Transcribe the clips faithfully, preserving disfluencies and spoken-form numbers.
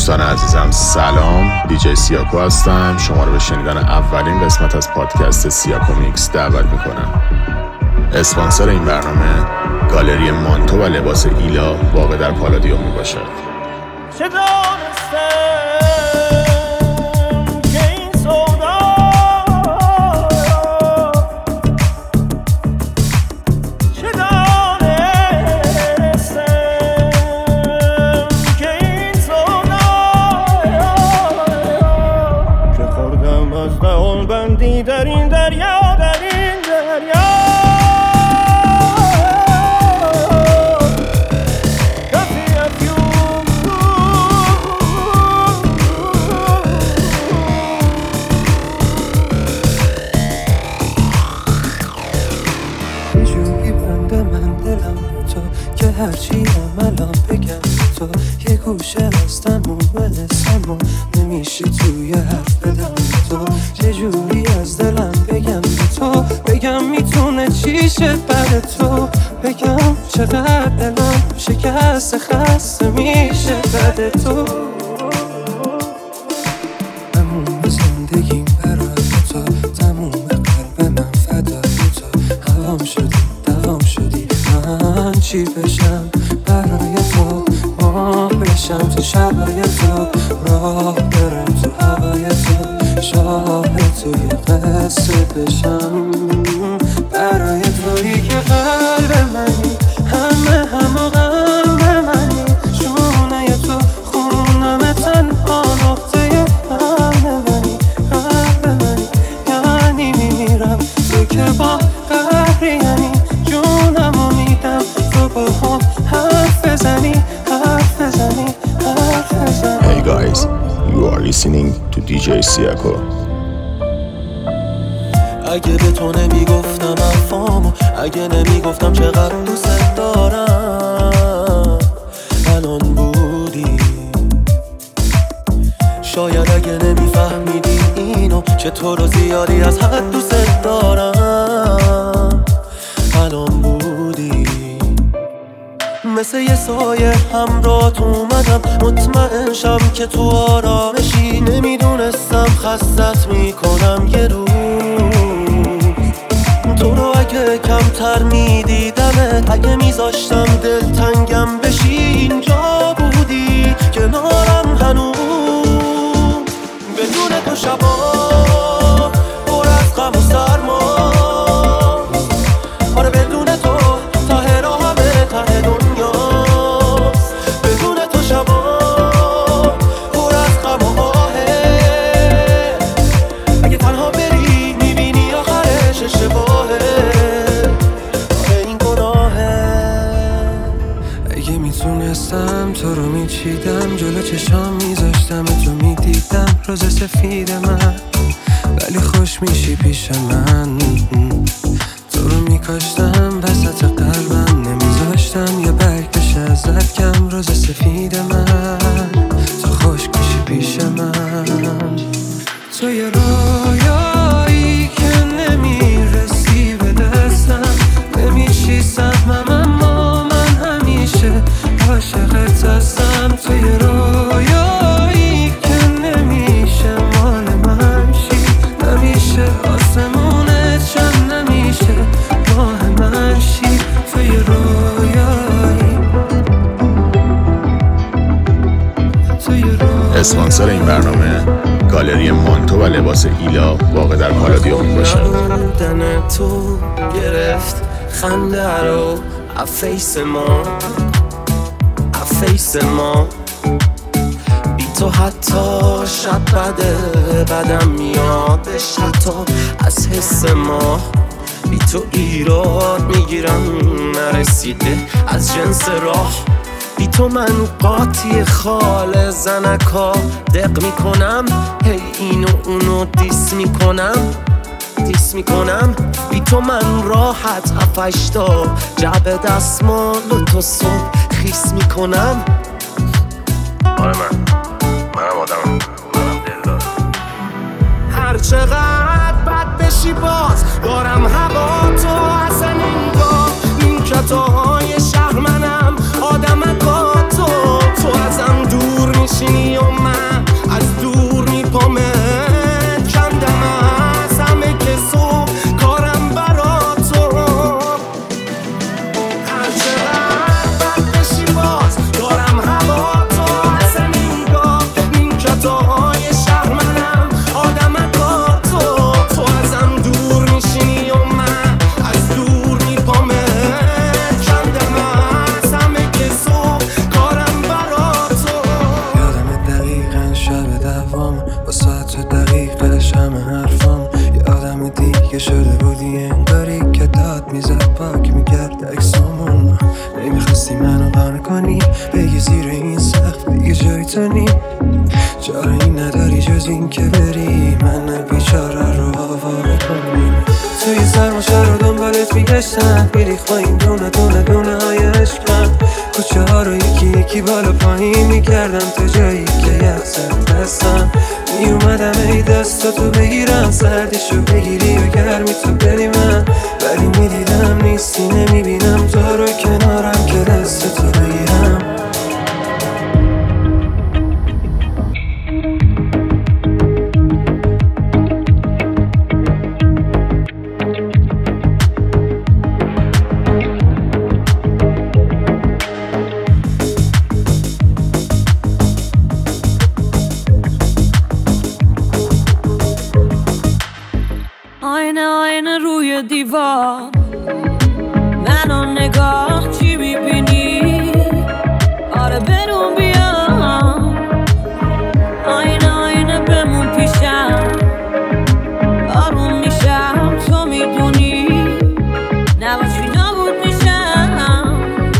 دوستان عزیزم سلام، دیجی سیاکو هستم. شما رو به شنیدن اولین قسمت از پادکست سیاکو میکس دعوت میکنم. اسپانسر این برنامه گالری مانتو و لباس ایلا واقع در پالادیوم می باشد. در این دریا در این دریا کفی افیون یه جوری بنده من دلم تو که هرچی عملم بگم تو یه گوشه هستم و برسم و نمیشه توی حرف بدم تو چه جوری از دلم بگم به تو بگم میتونه چی شه بعد تو بگم چقدر دلم شکست خسته میشه بعد تو تموم زندگیم برای تو تموم قلب من فدای تو هوام شدی دوام شدی من چی بشم برای تو ما بشم تو شبای تو راه برم تو هوای تو شاهد توی قصه بشم برای تویی که قلب منی همه همه قلب منی شونه تو خونم تنها نقطه قلب منی قلب منی یعنی میمیرم تو که با قهری یعنی جونمو میدم تو با هم حرف بزنی حرف بزنی حرف بزنی. Hey guys, you are listening to دیجی سیاکو. اگه به تو نمیگفتم حرفامو، اگه نمیگفتم چقدر دوست دارم الان بودی. شاید اگه نمیفهمیدی اینو که تو رو زیادی از حد دوست دارم الان بودی. مثل یه سایه همراهت اومدم مطمئن شم که تو آرامشی. نمیدونستم خستت میکنم یه روز تو رو اگه کمتر میدیدمت اگه میذاشتم دلتنگم بشی اینجا بودی کنارم هنوز بدون تو شبا پر از غم و سرما. آره بدون تو ته راه همه ته دنیاست. بدون تو شبا پر از غم و آهه اگه تنها بری میبینی آخرش اشتباهه. آره این گناهه. اگه میتونستم تو رو میچیدم جلو چشام میذاشتم تو میدیدم روز سفید من ولی خوش میشی پیش من. تو رو میکاشتم وسط قلبم نمیذاشتم یه برگ بشه ازت کم روز سفید من تو خوش میشی پیش من. تو یه رویایی که نمیرسی به دستم نمیشی سهمم اما من همیشه عاشقت هستم. تو یه رویایی که نمیشه مال من شی نمیشه آسمونت چند نمیشه ماه من شی. تو یه رویایی تو یه رویایی. اسپانسر این برنامه گالری مانتو و لباس ایلا واقع در پالادیوم می باشد. دن تو گرفت خنده رو افیس ما افیس ما بی تو حتی شب بده بدم میادش حتی از حس ما. بی تو ایراد میگیرم نرسیده از جنس راه. بی تو من قاطی خال زنکا دق میکنم هی اینو اونو دیس میکنم دیس میکنم. بی تو من راحت هفشتا جعب دستمال و تو صبح خیس میکنم. آره من منم آدمم منم دل دارم. هر چقدر بد بشی باز دارم هوا تو اصلا انگار این کتاهای شهر منم آدم اکا تو تو ازم دور میشینی و من جای تو نیم جایی نداری جز این که بری من بیچاره رو آواره کنیم توی سرماشه رو دنبالت میگشتم بیریخ با این دونه دونه دونه های عشقم کوچه ها رو یکی یکی بالا پایین میکردم تا جایی که یخ زد دستم میومدم ای دستاتو بگیرم سردیشو بگیری و گرمی تو بری من ولی میدیدم نیستی نمیبینم تو رو کنارم که دستاتو بگیرم آینه آینه روی دیوار منو نگاه چی میبینی آره برون بیام آینه آینه بمون پیشم آروم میشم تو میدونی نباشی نابود میشم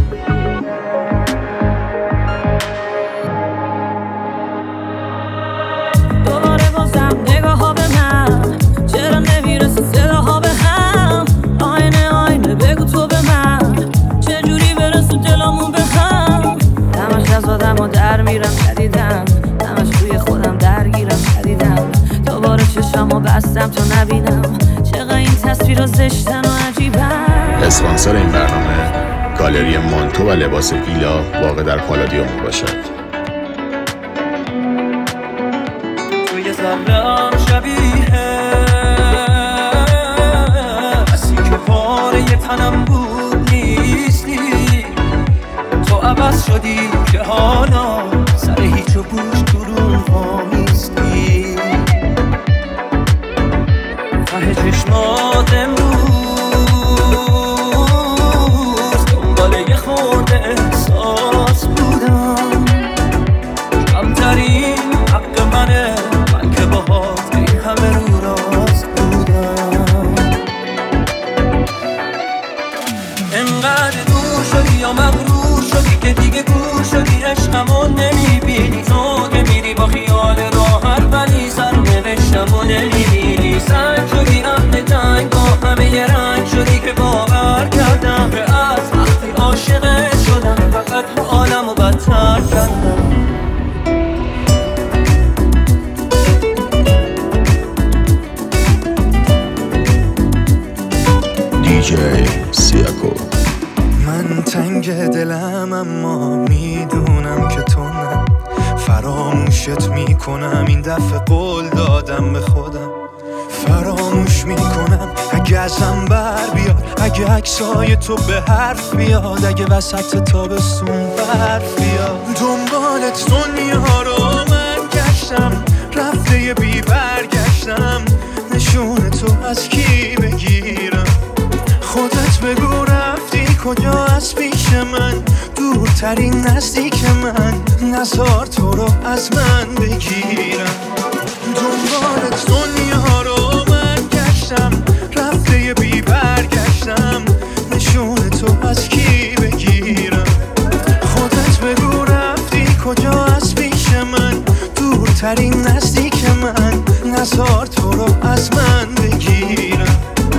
دوباره بازم نگاه ها به من چرا نمیرسه صداها به هم آینه آینه بگو تو به من چجوری برسه دلامون به هم همش از آدم ها در میرم شدیدم همش توی خودم درگیرم شدیدم دوباره چشمو بستم تا نبینم چقدر این تصویر زشتن و عجیبم. اسپانسر این برنامه گالری مانتو و لباس ویلا واقع در پالادیوم باشد. توی ذره‌ام شبیه کسی که پاره تنم بود نیستی تو عوض شدی که حالا سر هیچ و گوش تو روم وامیستی ته چشمات امروز دنبال یه خورده احساس بودم کمترین حق منه من که باهات این همه رو راست بودم انقدر دور شدی یا مغرور شدی که دیگه گور شدی عشقمو نمیبینی تو که میری با خیال راحت ولی سر نوشتمو نمیبینی سنگ شدی اهل جنگ با همه یه رنگ شدی که باور کردم که از وقتی عاشقت شدم فقط حالمو بدتر کردم دیجی سیاکو. من تنگ دلم اما میدونم که تو نه فراموشت میکنم این دفعه قول دادم به خودم فراموش میکنم اگه ازم بر بیاد اگه عکسای تو به حرف بیاد اگه وسط تابستون برف بیاد دنبالت دنیا رو من گشتم رفته یه بی برگشتم نشون تو از کی بگیرم خودت بگو رفتی کجا از پیش من دورترین نزدیک من نزار تو رو از من بگیرم دنبالت دنیا رو من گشتم رفته یه بی برگشتم نشون تو از کی بگیرم خودت بگو رفتی کجا از پیش من دورترین نزدیک من نزار تو رو از من بگیرم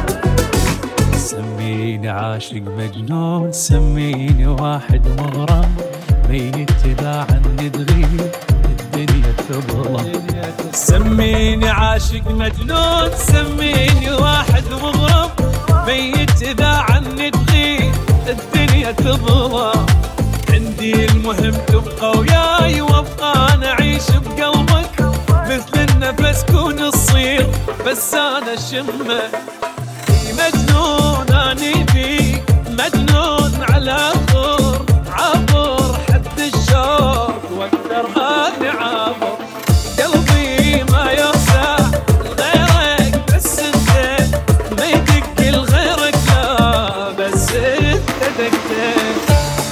سميني عاشق مجنون سميني واحد مغرم ميت إذا عني تغيب الدنيا تظلم سميني عاشق مجنون سميني واحد مغرم ميت إذا عني تغيب الدنيا تظلم عندي المهم تبقى وياي وابقى أنا أعيش بقلبك مثل النفس كون الصير بس أنا شمك مجنون أني بيك مجنون على خور عبر حد الشوق واقدر أني عبر قلبي ما يرسى غيرك بس انت ما يدق لغيرك لا بس انت دقتك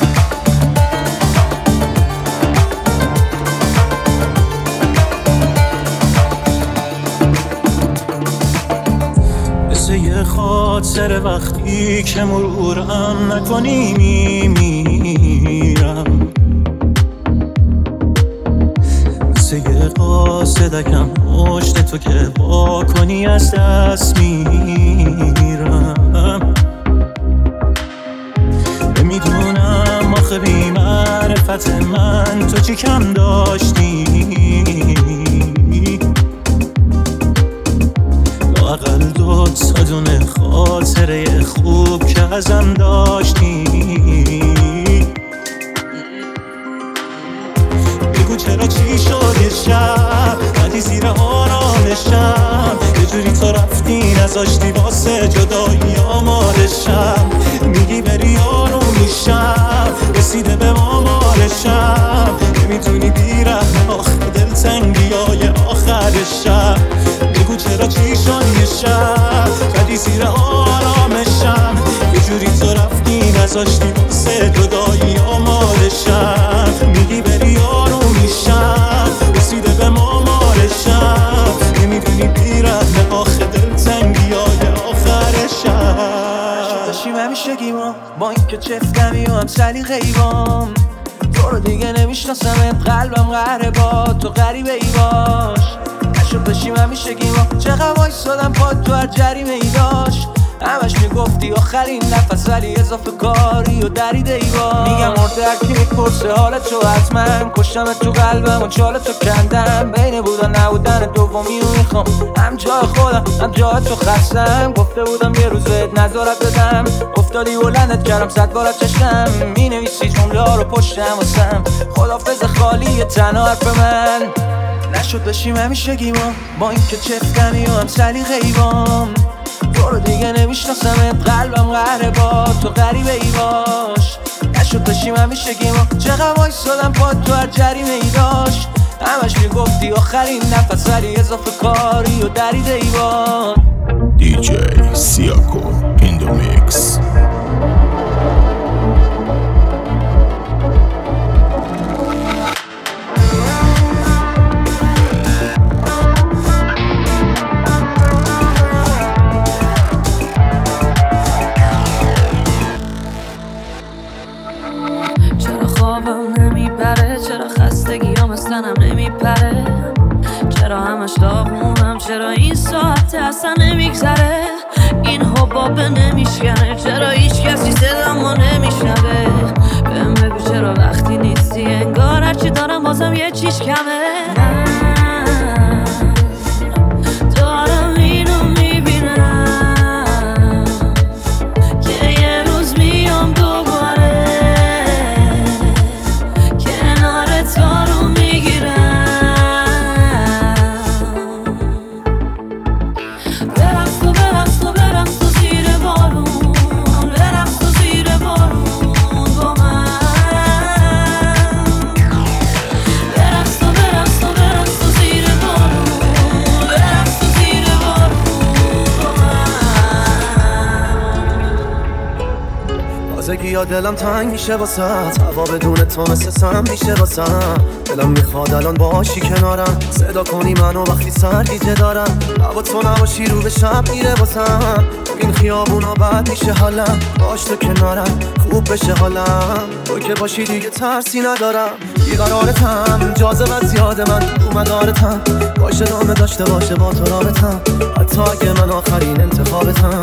یه خاطر وقتی که مرورم نکنی میمیرم واسه یه قاصدکم پشت تو که با کنی از دست میرم. نمیدونم آخه بی معرفت من تو چی کم داشتی، لااقل دو تا دونه خاطره خوب که ازم داشتی. بگو چرا چی شد یه شب ندی زیر آرامشم، یه جوری تو رفتی نذاشتی واسه جدایی آمارشم. میگی بری آروم میشم رسیده به آمارشم، نمیتونی بیرحم آخه دلتنگی های آخرشم. بگو چرا چی شد یه شب ندی زیر آرامشم، یه جوری تو رفتی نذاشتی واسه جدایی آمارشم. میگی بری آروم میشم رسیده به آمارشم، نمیدونی بیرحم آخه دلتنگی های آخرشم. داشتیم همیشه گیمام با این که چفتمی و هم سلیقه ایوام، تو رو دیگه نمیشناسم قلبم قهره با تو غریبه ای باش. نشد داشتیم همیشه گیمام چقدر وایسادم پا تو هر جریمه ای داشت، همش میگفتی آخرین نفس ولی اضافه کاری و دریده ای باش. میگم مرده هرکی میپرسه حالت تو حتما کشتم تو قلبم و چالت تو کندم، بین بودن نبودن دومی رو میخوام هم جای خودم هم جای تو خستم. گفته بودم یه روز بهت نظارت بدم افتادی بلندت کردم صد بار از چشم، مینویسی جمله ها رو پشتم واسم خدافظ خالی تنها حرف من. نشد بشیم همیشه گیمام با این که چفتمی و هم سلیقه ایوام، تو رو دیگه نمیشناسم قلبم قهره با تو غریبه ای باش. نشد داشتیم همیشه گیما چقدر وایسادم پا تو هر جریمه ای داشت، همش میگفتی آخرین نفس ولی اضافه کاری و دریده ای باش. دی جی سیاکو این دو میکس. چرا خستگیام اصلا نمیپره، چرا همش داغونم، چرا این ساعت اصلا نمیگذره، این حباب نمیشکنه، چرا هیچ کسی صدامو نمیشنوه. بهم بگو چرا وقتی نیستی انگار هرچی دارم بازم یه چیز کمه. من دارم اینو میبینم که یه روز میام دوباره تارو میگیرم، برقص تو برقص تو برقص تو زیر بارون، برقص تو زیر بارون با من، برقص تو برقص تو برقص تو زیر بارون، برقص تو زیر بارون با من. تازگی یا دلم تنگ میشه واسه هوا بدون تو مثل سم میشه واسه دلم میخواد الان باشی کنارم، صدا کنی منو وقتی سرگیجه دارم، هوا تو نباشی رو به شب میره واسم، این خیابونا بد میشه حالم، باش تو کنارم خوب بشه حالم، تو که باشی دیگه ترسی ندارم، بیقرارتم جاذبت زیاده من رو مدارتم، باشه دامه داشته باشه با تو رابطم، حتی اگه من آخرین انتخابتم،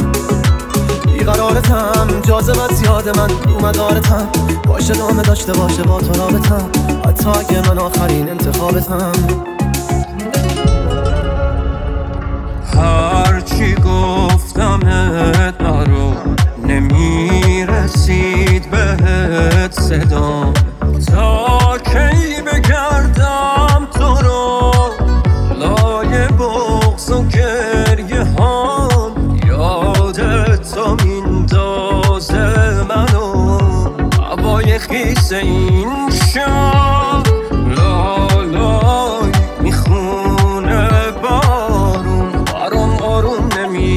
بیقرارتم جاذبت زیاده من رو مدارتم، باشه دامه داشته باشه با تو رابطم، حتی اگه من آخرین انتخابتم. هرچی گفتمت نرو نمیرسید بهت صدا، تا کی بگردم تو رو لای بغض و گریه هام، یادت تو میندازه منو هوای خیس این شب، لالای میخونه بارون برام آروم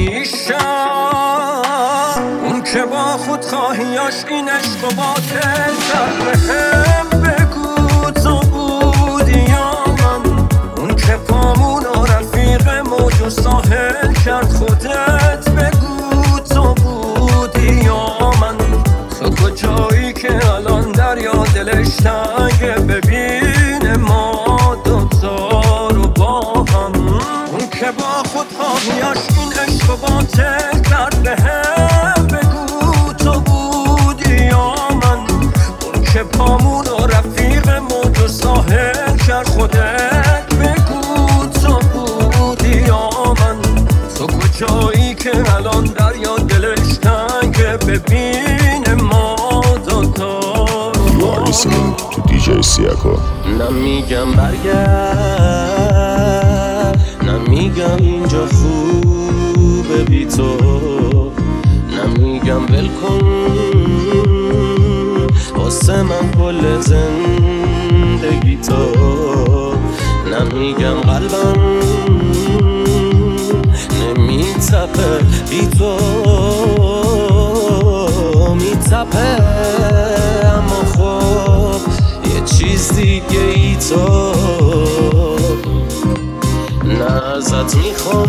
نمیشم، اون که با خود خواهیاش این عشق و باطل در بهم بگو تو بودی یا من، اون که پامون و رفیق موج و ساحل کرد خودت بگو تو بودی یا من، تو کجایی که الان دریا دلش تنگه ببینه ما دو نکرد خودت بگو تو بودی یا من تو کجایی که الان دریا دلش تنگه ببین ما دوتا You are listening to دی جی سیاکو. نمیگم برگرد نمیگم اینجا خوبه بی تو نمیگم ول کن واسه من کل زندگی تو نمیگم قلبم نمیتپه بی تو میتپه اما خب یه چیز دیگه ای تو نه ازت میخوام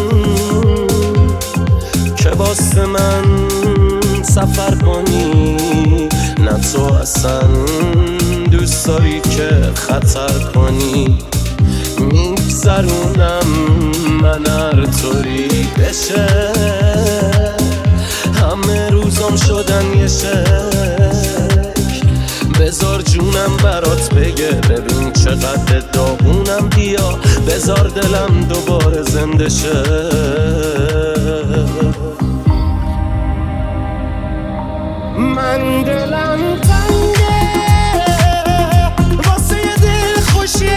که واسه من سفر کنی نه تو اصلا دوست داری که خطر کنی میگذرونم من هر طوری بشه همه روزام شدن یه شک بذار جونم برات بگه ببین چقدر داغونم بیا بذار دلم دوباره زنده شه من دلم تنگه واسه یه دل خوشی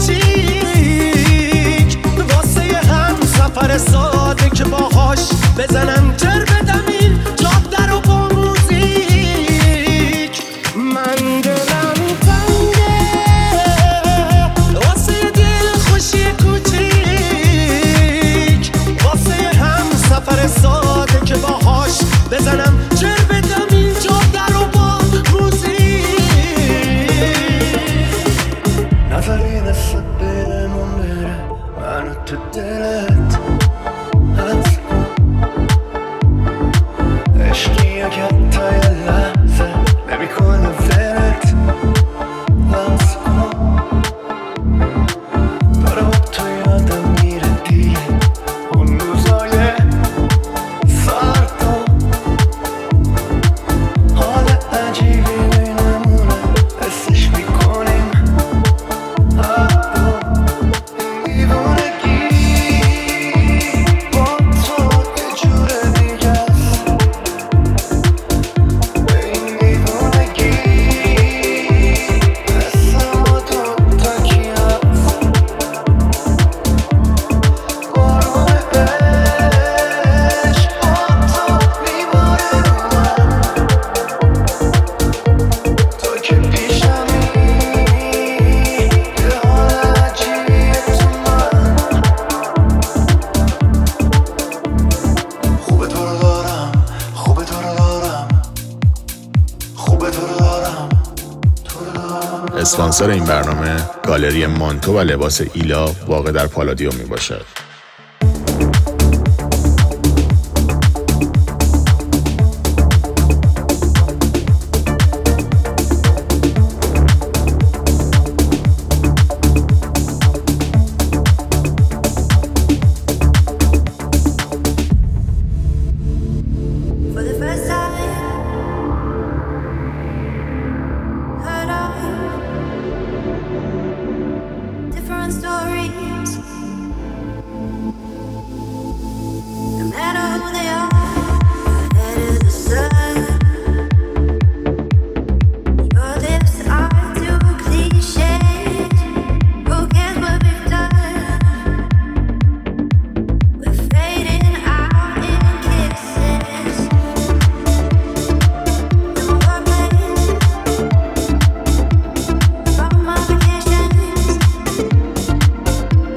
کوچیک واسه یه هم سفر ساده که باهاش بزنم جر بدم این جاده رو با موزیک من دلم تنگه واسه یه دل خوشی کوچیک واسه یه هم سفر ساده که باهاش بزنم جر بدم این جاده رو با موزیک نظری دست برمون بره منو تو دلت حدس کن عشقی یا که تا یه لحظه نمی کنه ولت لمس کن داره با تو یادم میره دیگه اون روزای سرد و حال عجیبی بینمونه حسش میکنیم دیوونگی با تو یه جور دیگه است به این دیوونگی مثل ما دوتا کی هست بارون عشق با تو میباره رو من تو که پیشمی یه حال عجیبیه تو من خوبه تو رو دارم خوبه تو رو دارم خوبه تو رو دارم تو رو دارم اسپانسر این برنامه گالری مانتو و لباس ایلا واقع در پالادیو می باشد. For the first time, heard of different stories. No matter who they are, that is the sun. Your lips are too cliched. Who cares what we've done? We're fading out in kisses. From my vacations,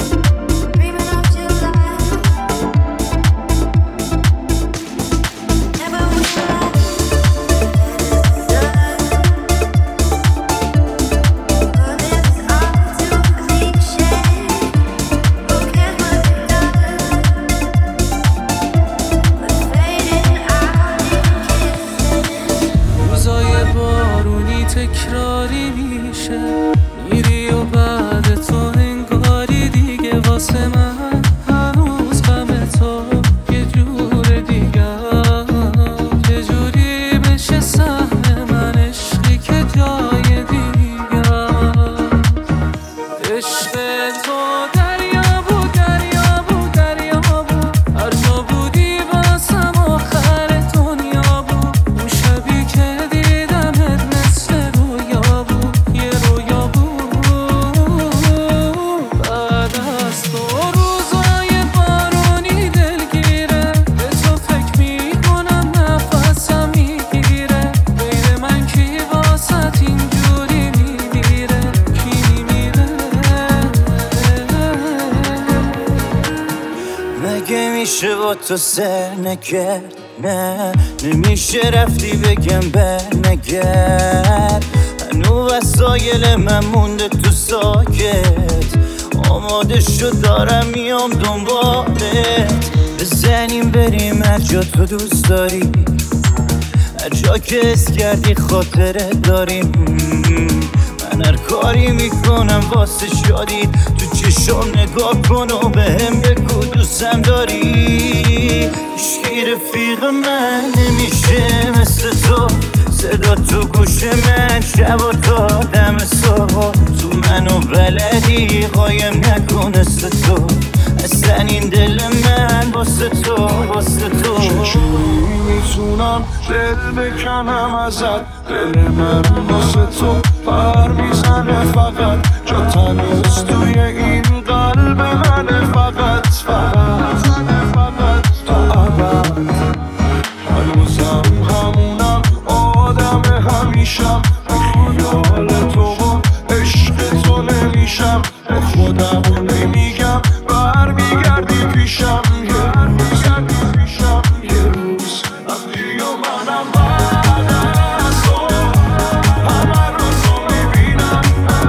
نمیشه با تو سر نگرد، نه نمیشه رفتی بگم بر نگرد. هنو وسایل من مونده تو ساکت، آماده شد دارم میام دنبالت. بزنیم بریم هر جا تو دوست داری، هر جا که اس کردی خاطره داریم. من هر کاری میکنم واسه شادی، تو چشم نگاه کن و بهم بگو دوستم داری. هیچکی رفیق من نمیشه مثل تو، صدا تو گوش من شب و تا دم صبح. تو منو بلدی قایم نکن مثل تو، اصلا این دل من واسه تو واسه تو. چجوری میتونم دل بکنم ازت، دل من واسه تو پر میزنه فقط. جا تنیز توی این قلب منه فقط فقط فقط تا ابد. هنوزم همونم آدم همیشم، به خیال تو و عشق تو نمیشم. به خودم نمیگم برمیگردی پیشم، برمیگردی پیشم یه روز. ابری و منم بعد از تو همه رو تو میبینم،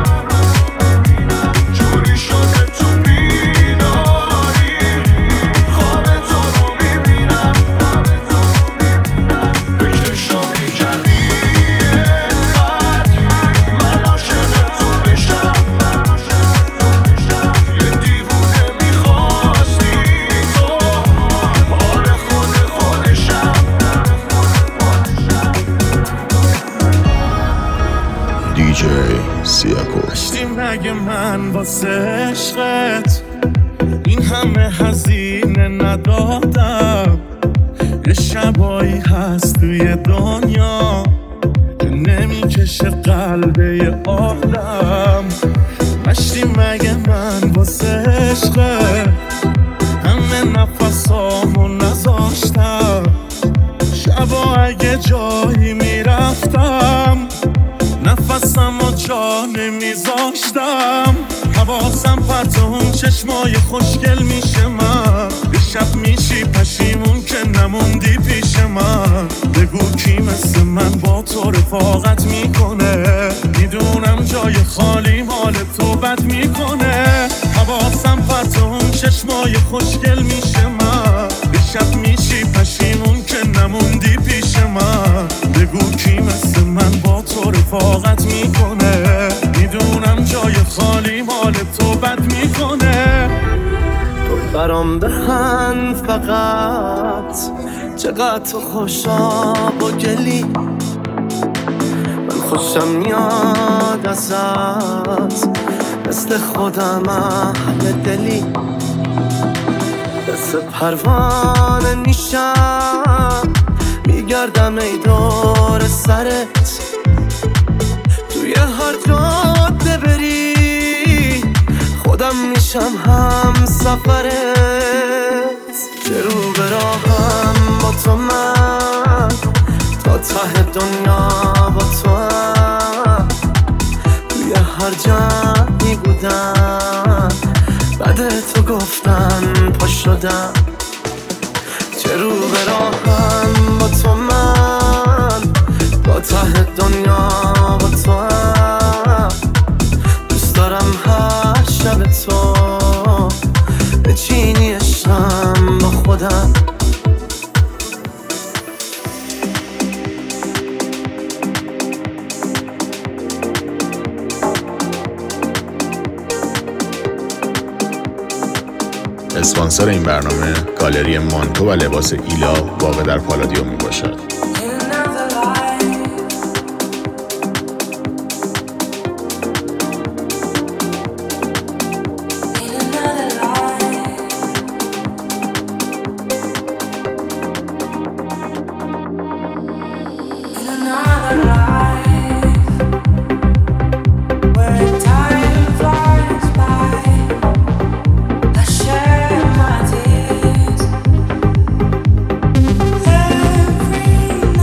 جوری شده تو بیداری خواب تو رو میبینم. بکشم میکردی اینقدر من عاشق تو بشم، یه دیوونه میخواستی تو حال خود خودشم. دیجی سیاکو. داشتی مگه من واسه عشقت این همه هزینه ندادم؟ یه شبایی هست توی دنیا که نمیکشه قلبه یه آدم. داشتی مگه من واسه عشقت همه نفسامو نذاشتم؟ شبا اگه جایی میرفتم نفسم و جا نمیذاشتم. حواسم پرت اون چشمای خوشگل میشه من، یه شب میشی پشیمون که نموندی پیش من. بگو کی مثل من با تو رفاقت میکنه، میدونم جای خالی حال تو بد میکنه. حواسم پرت اون چشمای خوشگل میشه من، یه شب میشی پشیمون که نموندی پیش من. بگو کی مثل من با تو رفاقت میکنه، میدونم جای خالی حال تو بد میکنه. تو برام بهن فقط چقدر تو خوشاب و گلی، من خوشم میاد ازت مثل خودم اهل دلی. مثل پروانه نیشم میگردم ای دور سرت، توی هر جاده بری خودم میشم هم سفرت. چه رو به راهم با تو من تا ته دنیا با تو هم، توی هر جایی بودم بعد تو گفتن پا شدم. چه رو به راهم با تو من تا ته دنیا با تو هم، دوست دارم هر شب تو بچینی عشقم با خودم. اسپانسر این برنامه گالری مانتو و لباس ایلا واقع در پالادیوم می باشد. Every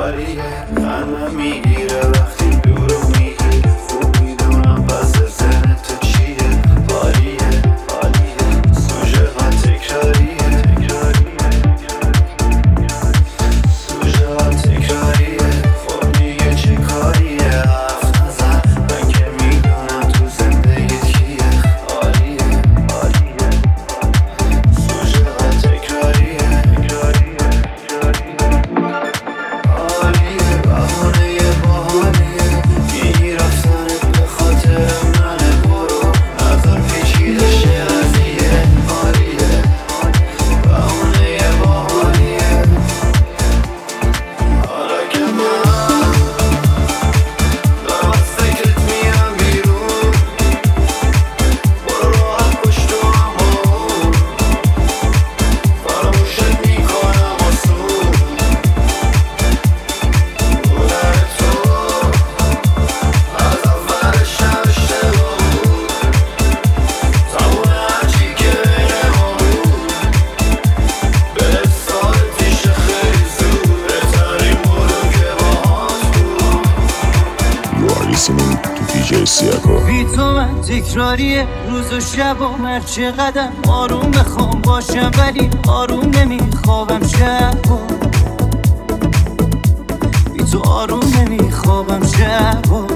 عالیه همه میگیره وقتی دورو میگی خوب میدونم پس زن تو چیه عالیه عالیه سوژه ها تکراریه سوژه ها تکراریه خب میگه چه کاریه حرف نزن من که میدونم تو زندگی کیه عالیه عالیه سوژه ها تکراریه عالیه بهانه باحالیه میگی رفتنت به خاطرم ننه برو نظر پیچیده شه قضیه عالیه بهانه باحالیه حالا که من دارم از فکرت میرم بیرون برو راحت پشت و همون فراموشت میکنم آسون بودن تو از اولش هم اشتباه بود تموم هرچی که بین ما بود به سال پیش خیلی زود بهترین بودم که باهات بود. You are listening to دی جی سیاکو. بی تو من تکراریه روز و شب و هر چقدر آروم بخوام باشم ولی آروم نمیخوابم شب و بی تو آروم نمیخوابم شب و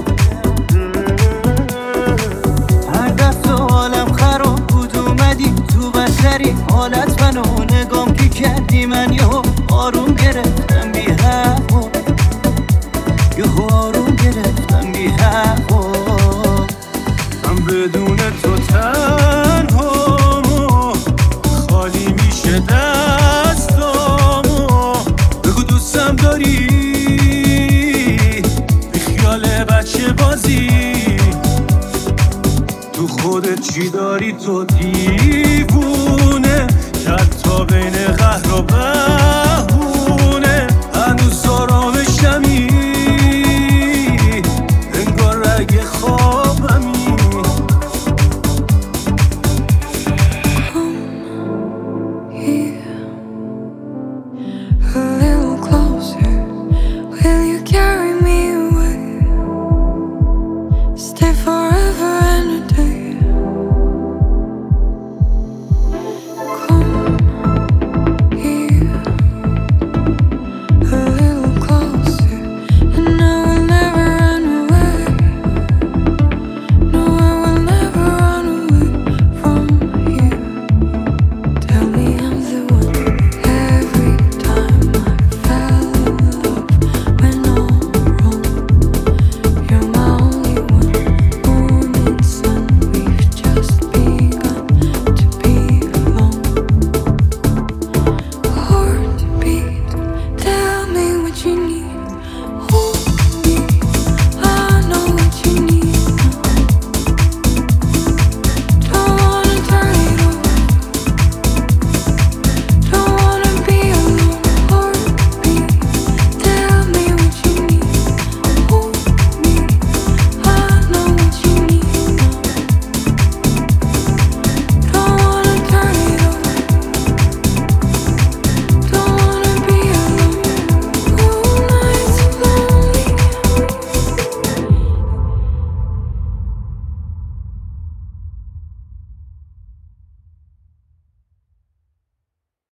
هر دفعه حالم خراب بود اومدی تو بدتری حالت منو نگام که کردی من یهو آروم گرفتم بی هوا یهو آروم گرفتم بی هوا من بدون تو تنهامو خالی میشه دستامو بگو دوستم داری بی خیال بچه بازی تو خودت چی داری تو دیوونه که حتی بین قهر و بر